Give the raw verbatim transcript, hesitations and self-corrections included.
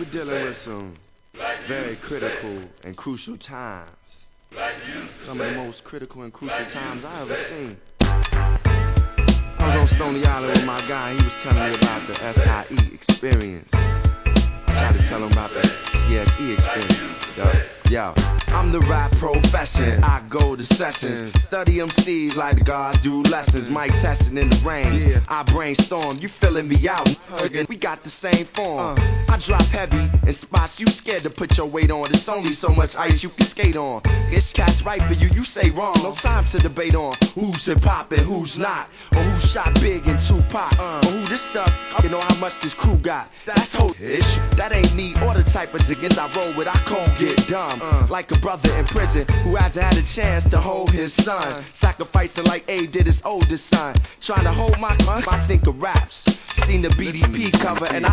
We're dealing with some very critical and crucial times. Some of the most critical and crucial times I ever seen. I was on Stony Island with my guy. He was telling me about the S I E experience. I tried to tell him about the C S E experience. Yo, yo. I'm the rap profession. I go to sessions, study M Cs like the gods do lessons. Mic testing in the rain. I brainstorm. You filling me out? We got the same form. I drop heavy in spots you scared to put your weight on. It's only so much ice you can skate on. It's cats right for you. You say wrong. No time to debate on who's hip hop and who's not, or who shot big in Tupac, or who this stuff. You know how much this crew got. That's whole issue. That ain't me or the type of diggins I roll with. I can't get dumb like a brother in prison who hasn't had a chance to hold his son, sacrificing like Abe did his oldest son, trying to hold my I think of raps. Seen the B D P cover and I